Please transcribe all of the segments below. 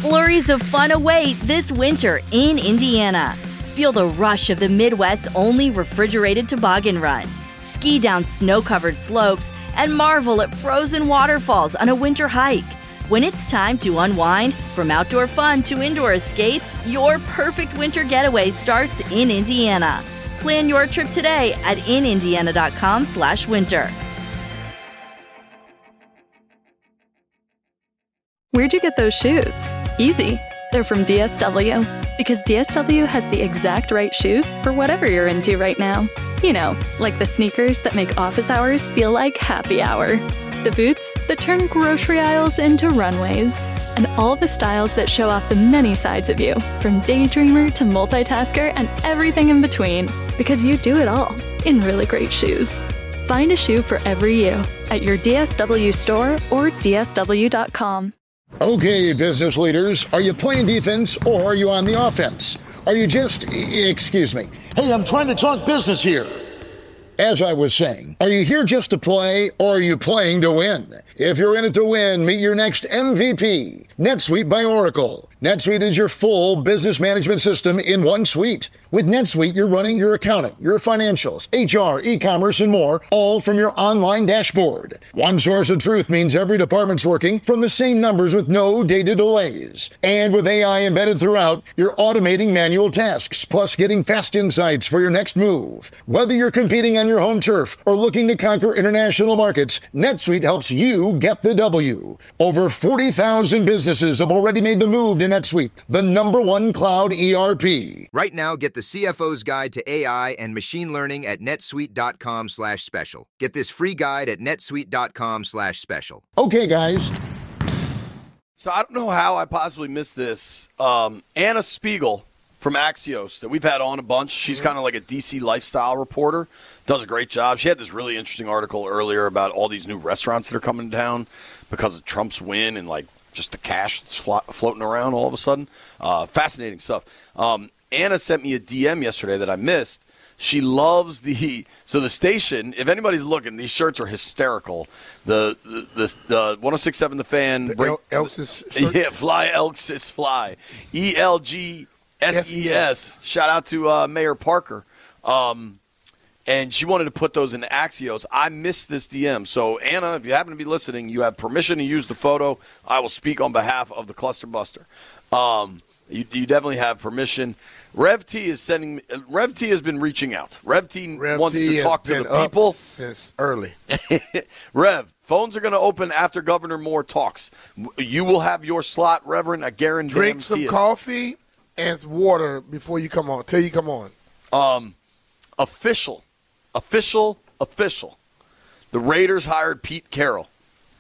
Flurries of fun await this winter in Indiana. Feel the rush of the Midwest's only refrigerated toboggan run. Ski down snow-covered slopes and marvel at frozen waterfalls on a winter hike. When it's time to unwind, from outdoor fun to indoor escapes, your perfect winter getaway starts in Indiana. Plan your trip today at inindiana.com/winter. Where'd you get those shoes? Easy. They're from DSW. Because DSW has the exact right shoes for whatever you're into right now. You know, like the sneakers that make office hours feel like happy hour. The boots that turn grocery aisles into runways. And all the styles that show off the many sides of you, from daydreamer to multitasker and everything in between. Because you do it all in really great shoes. Find a shoe for every you at your DSW store or DSW.com. Okay, business leaders, are you playing defense or are you on the offense? Are you just, excuse me. Hey, I'm trying to talk business here. As I was saying, are you here just to play or are you playing to win? If you're in it to win, meet your next MVP, NetSuite by Oracle. NetSuite is your full business management system in one suite. With NetSuite, you're running your accounting, your financials, HR, e-commerce, and more, all from your online dashboard. One source of truth means every department's working from the same numbers with no data delays. And with AI embedded throughout, you're automating manual tasks, plus getting fast insights for your next move. Whether you're competing on your home turf or looking to conquer international markets, NetSuite helps you get the W. Over 40,000 businesses have already made the move to NetSuite, the #1 cloud ERP. Right now, get the CFO's Guide to AI and Machine Learning at netsuite.com/special. Get this free guide at netsuite.com/special. Okay, guys. So I don't know how I possibly missed this. Anna Spiegel from Axios that we've had on a bunch. She's kind of like a DC lifestyle reporter. Does a great job. She had this really interesting article earlier about all these new restaurants that are coming down because of Trump's win and like just the cash that's floating around all of a sudden. Fascinating stuff. Anna sent me a DM yesterday that I missed. She loves the station. If anybody's looking, these shirts are hysterical. The 106.7 The Fan. Elks' shirt? Yeah, Fly Elks is Fly. ELGSES. Shout out to Mayor Parker. And she wanted to put those in Axios. I missed this DM. So, Anna, if you happen to be listening, you have permission to use the photo. I will speak on behalf of the Cluster Buster. You definitely have permission. Rev T has been reaching out. Rev T wants to talk to the people since early. Rev, phones are going to open after Governor Moore talks. You will have your slot, Reverend. I guarantee. Drink some coffee and water before you come on. Till you come on. Official. The Raiders hired Pete Carroll.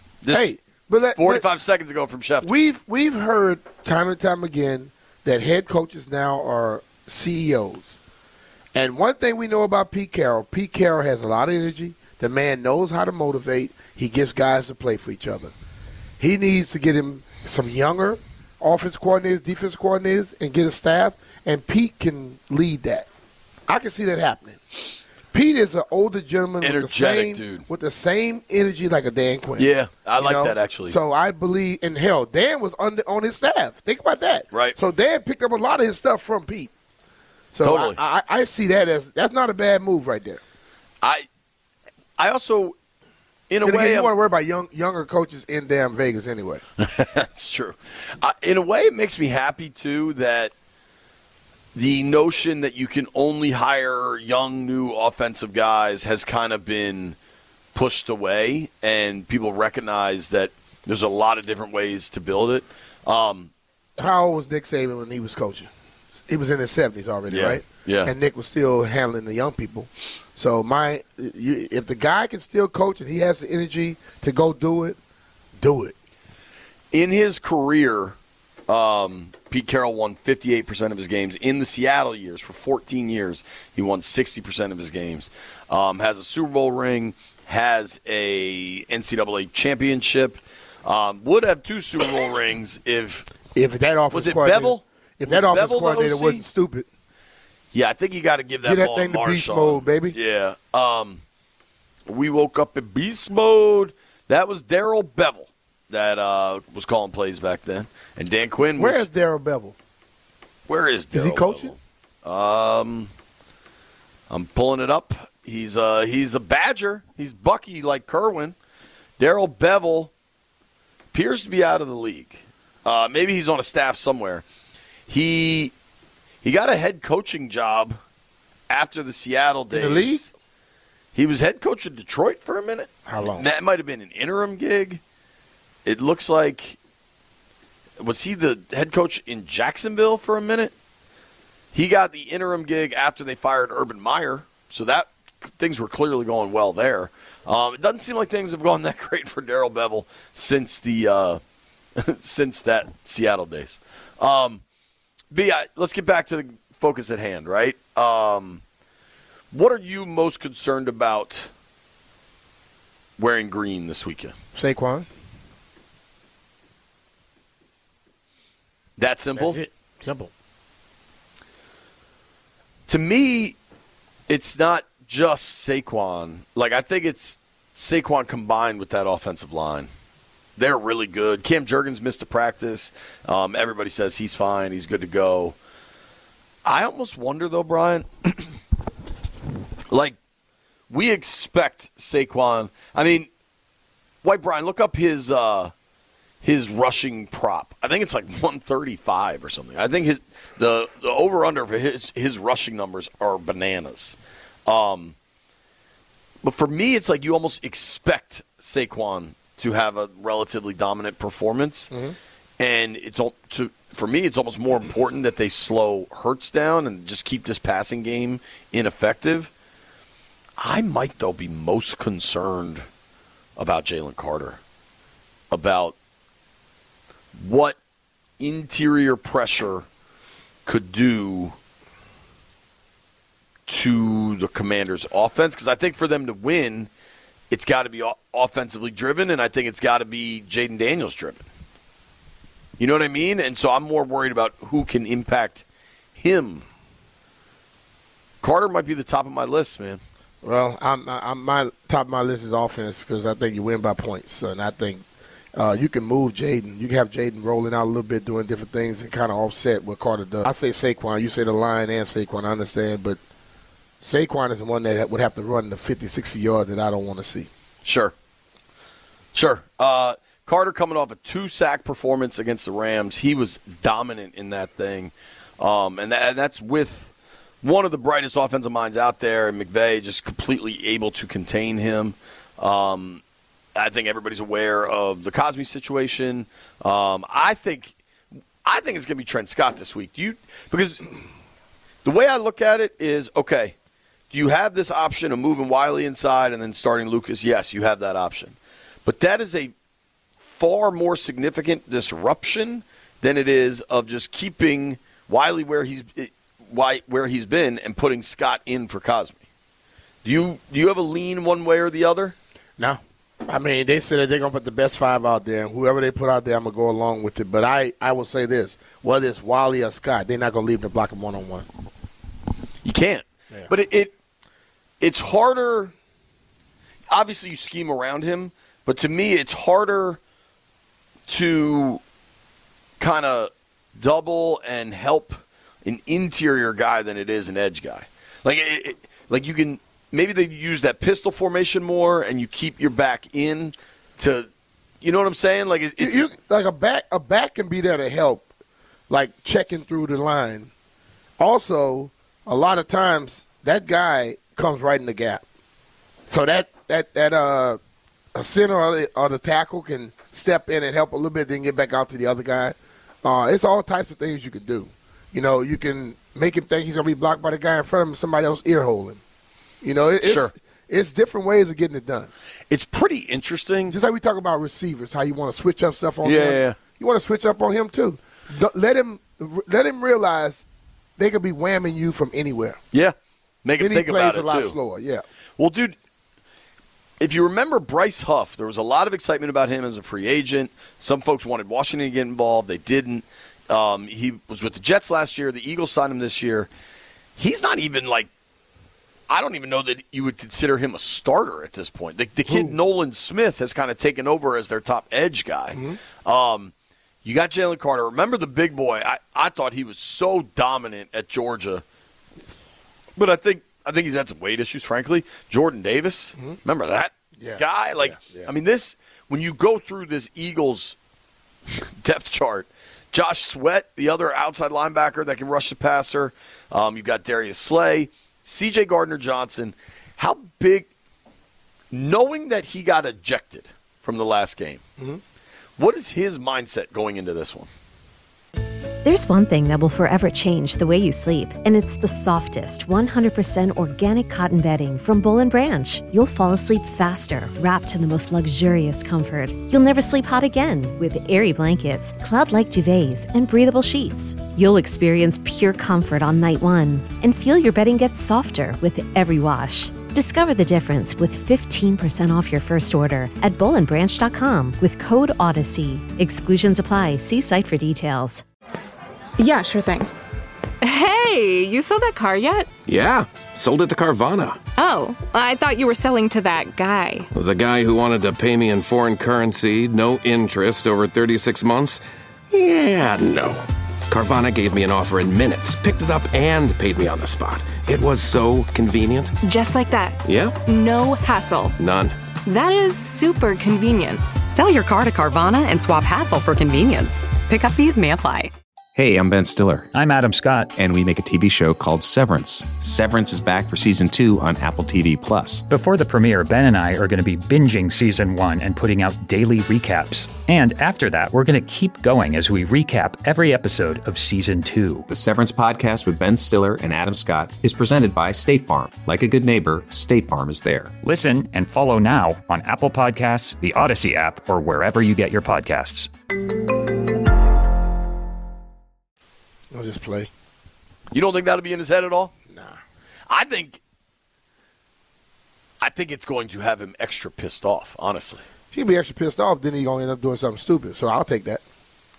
45 seconds ago from Schefter. We've heard time and time again that head coaches now are CEOs. And one thing we know about Pete Carroll has a lot of energy. The man knows how to motivate. He gets guys to play for each other. He needs to get him some younger offense coordinators, defense coordinators, and get a staff, and Pete can lead that. I can see that happening. Pete is an older gentleman with the same energy like a Dan Quinn. Yeah, I like that actually. So I believe, and hell, Dan was on his staff. Think about that. Right. So Dan picked up a lot of his stuff from Pete. So totally. I see that as that's not a bad move right there. I also, in a way, way, you want to worry about younger coaches in damn Vegas anyway. That's true. In a way, it makes me happy too that the notion that you can only hire young, new offensive guys has kind of been pushed away, and people recognize that there's a lot of different ways to build it. How old was Nick Saban when he was coaching? He was in his 70s already, right? Yeah. And Nick was still handling the young people. So if the guy can still coach and he has the energy to go do it, do it. In his career, Pete Carroll won 58% of his games. In the Seattle years, for 14 years, he won 60% of his games. Has a Super Bowl ring, has a NCAA championship, would have 2 Super Bowl rings if that offense was it Bevel? If that offense coordinator wasn't stupid. Yeah, I think you got to give that ball thing to Marshawn. Beast mode, baby. Yeah. We woke up in beast mode. That was Darrell Bevel. that was calling plays back then. And Dan Quinn. Where is Darrell Bevell? Where is Darrell? Is he coaching? I'm pulling it up. He's a Badger. He's Bucky like Kerwin. Darrell Bevell appears to be out of the league. Maybe he's on a staff somewhere. He got a head coaching job after the Seattle days. In the league? He was head coach of Detroit for a minute. How long? That might have been an interim gig. It looks like, was he the head coach in Jacksonville for a minute? He got the interim gig after they fired Urban Meyer, so that things were clearly going well there. It doesn't seem like things have gone that great for Darrell Bevell since the since that Seattle days. Let's get back to the focus at hand, right? What are you most concerned about wearing green this weekend? Saquon. That simple? That's it. Simple. To me, it's not just Saquon. Like, I think it's Saquon combined with that offensive line. They're really good. Cam Jurgens missed a practice. Everybody says he's fine. He's good to go. I almost wonder, though, Brian, like, we expect Saquon. I mean, White Brian, look up his rushing prop. I think it's like 135 or something. I think the over-under for his rushing numbers are bananas. But for me, it's like you almost expect Saquon to have a relatively dominant performance. Mm-hmm. And for me, it's almost more important that they slow Hurts down and just keep this passing game ineffective. I might, though, be most concerned about Jalen Carter, about what interior pressure could do to the Commanders' offense. Because I think for them to win, it's got to be offensively driven, and I think it's got to be Jaden Daniels driven. You know what I mean? And so I'm more worried about who can impact him. Carter might be the top of my list, man. Well, my top of my list is offense because I think you win by points, and I think you can move Jaden. You can have Jaden rolling out a little bit, doing different things, and kind of offset what Carter does. I say Saquon. You say the line and Saquon. I understand, but Saquon is the one that would have to run the 50, 60 yards that I don't want to see. Sure. Carter coming off a 2-sack performance against the Rams. He was dominant in that thing. And that's with one of the brightest offensive minds out there, and McVay just completely able to contain him. I think everybody's aware of the Cosmi situation. I think it's going to be Trent Scott this week. Because the way I look at it is, okay, do you have this option of moving Wiley inside and then starting Lucas? Yes, you have that option. But that is a far more significant disruption than it is of just keeping Wiley where he's been and putting Scott in for Cosmi. Do you have a lean one way or the other? No. I mean, they said that they're going to put the best 5 out there, and whoever they put out there, I'm going to go along with it. But I will say this, whether it's Wiley or Scott, they're not going to leave him to block him one-on-one. You can't. Yeah. But it's harder. Obviously, you scheme around him, but to me, it's harder to kind of double and help an interior guy than it is an edge guy. Like you can maybe they use that pistol formation more, and you keep your back in to, you know what I'm saying? Like it's like a back can be there to help, like checking through the line. Also, a lot of times that guy comes right in the gap, so that a center or the tackle can step in and help a little bit, then get back out to the other guy. It's all types of things you can do. You know, you can make him think he's going to be blocked by the guy in front of him, somebody else ear hole him. You know, it's different ways of getting it done. It's pretty interesting. Just like we talk about receivers, how you want to switch up stuff on him. Yeah. You want to switch up on him too. Let him realize they could be whamming you from anywhere. Yeah. Make him think about it, too. He plays a lot slower, yeah. Well, dude, if you remember Bryce Huff, there was a lot of excitement about him as a free agent. Some folks wanted Washington to get involved. They didn't. He was with the Jets last year. The Eagles signed him this year. He's not even, like, I don't even know that you would consider him a starter at this point. The kid Nolan Smith has kind of taken over as their top edge guy. Mm-hmm. You got Jalen Carter. Remember the big boy? I thought he was so dominant at Georgia, but I think he's had some weight issues. Frankly, Jordan Davis. Mm-hmm. Remember that guy? I mean, when you go through this Eagles depth chart, Josh Sweat, the other outside linebacker that can rush the passer. You've got Darius Slay. C.J. Gardner-Johnson, how big, knowing that he got ejected from the last game, what is his mindset going into this one? There's one thing that will forever change the way you sleep, and it's the softest, 100% organic cotton bedding from Boll & Branch. You'll fall asleep faster, wrapped in the most luxurious comfort. You'll never sleep hot again with airy blankets, cloud-like duvets, and breathable sheets. You'll experience pure comfort on night one and feel your bedding get softer with every wash. Discover the difference with 15% off your first order at bollandbranch.com with code Odyssey. Exclusions apply. See site for details. Yeah, sure thing. Hey, you sold that car yet? Yeah, sold it to Carvana. Oh, I thought you were selling to that guy. The guy who wanted to pay me in foreign currency, no interest, over 36 months? Yeah, no. Carvana gave me an offer in minutes, picked it up, and paid me on the spot. It was so convenient. Just like that? Yep. No hassle. None. That is super convenient. Sell your car to Carvana and swap hassle for convenience. Pickup fees may apply. Hey, I'm Ben Stiller. I'm Adam Scott. And we make a TV show called Severance. Severance is back for Season 2 on Apple TV+. Before the premiere, Ben and I are going to be binging Season 1 and putting out daily recaps. And after that, we're going to keep going as we recap every episode of Season 2. The Severance podcast with Ben Stiller and Adam Scott is presented by State Farm. Like a good neighbor, State Farm is there. Listen and follow now on Apple Podcasts, the Odyssey app, or wherever you get your podcasts. I'll just play. You don't think that'll be in his head at all? Nah. I think it's going to have him extra pissed off, honestly. He'll be extra pissed off, then he's going to end up doing something stupid. So I'll take that.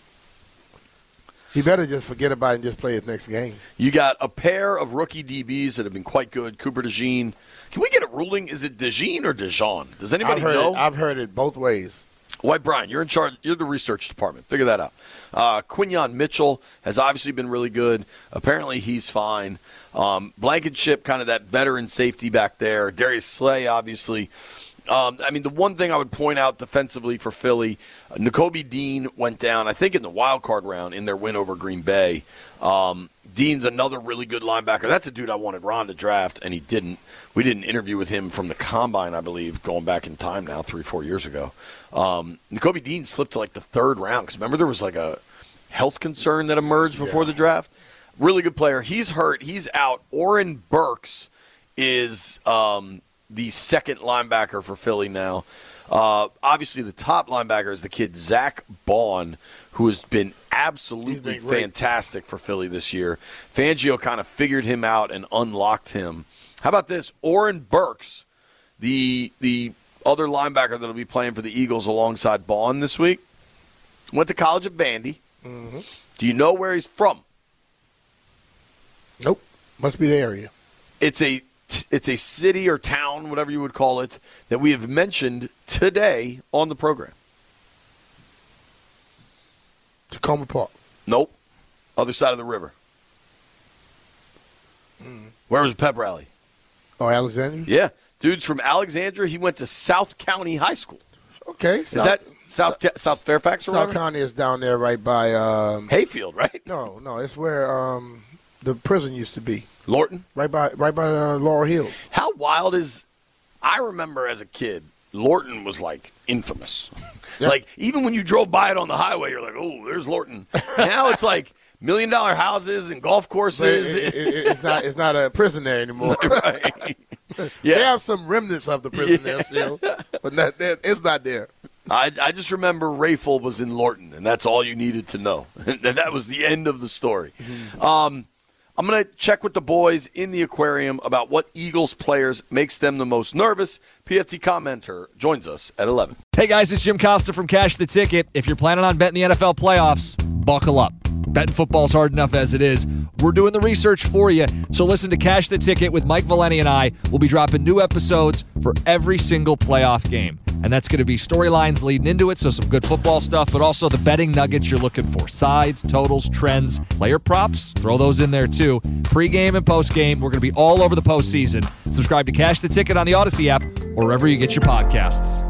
He better just forget about it and just play his next game. You got a pair of rookie DBs that have been quite good. Cooper DeJean. Can we get a ruling? Is it DeJean or DeJean? Does anybody know? I've heard it both ways. White Brian, you're in charge. You're the research department. Figure that out. Quinyon Mitchell has obviously been really good. Apparently, he's fine. Blankenship, kind of that veteran safety back there. Darius Slay, obviously. The one thing I would point out defensively for Philly, Nakobe Dean went down, I think, in the wild card round in their win over Green Bay. Dean's another really good linebacker. That's a dude I wanted Ron to draft, and he didn't. We did an interview with him from the Combine, I believe, going back in time now, 3-4 years ago. Nakobe Dean slipped to, the third round, because remember there was, a health concern that emerged before the draft? Really good player. He's hurt. He's out. Oren Burks is the second linebacker for Philly now. Obviously, the top linebacker is the kid Zach Bond, who has been absolutely fantastic for Philly this year. Fangio kind of figured him out and unlocked him. How about this? Oren Burks, the other linebacker that will be playing for the Eagles alongside Bond this week, went to college at Vandy. Mm-hmm. Do you know where he's from? Nope. Must be the area. It's a city or town, whatever you would call it, that we have mentioned today on the program. Tacoma Park. Nope. Other side of the river. Where was the pep rally? Oh, Alexandria? Yeah. Dude's from Alexandria. He went to South County High School. Okay. Is that South Fairfax or whatever? South County is down there right by Hayfield, right? No, it's where the prison used to be. Lorton? Right by Laurel Hills. How wild is – I remember as a kid, Lorton was, infamous. Yep. Even when you drove by it on the highway, you're like, oh, there's Lorton. Now it's $1 million houses and golf courses. It's not a prison there anymore. Right. Yeah. They have some remnants of the prison there still, but it's not there. I just remember Rayful was in Lorton, and that's all you needed to know. And that was the end of the story. Mm-hmm. I'm going to check with the boys in the aquarium about what Eagles players makes them the most nervous. PFT commenter joins us at 11. Hey, guys, it's Jim Costa from Cash the Ticket. If you're planning on betting the NFL playoffs, buckle up. betting football's hard enough as it is. We're doing the research for you. So listen to Cash the Ticket with Mike Valeni and I. We'll be dropping new episodes for every single playoff game. And that's going to be storylines leading into it, so some good football stuff, but also the betting nuggets you're looking for. Sides, totals, trends, player props, throw those in there too. Pre-game and post-game, we're going to be all over the postseason. Subscribe to Cash the Ticket on the Odyssey app or wherever you get your podcasts.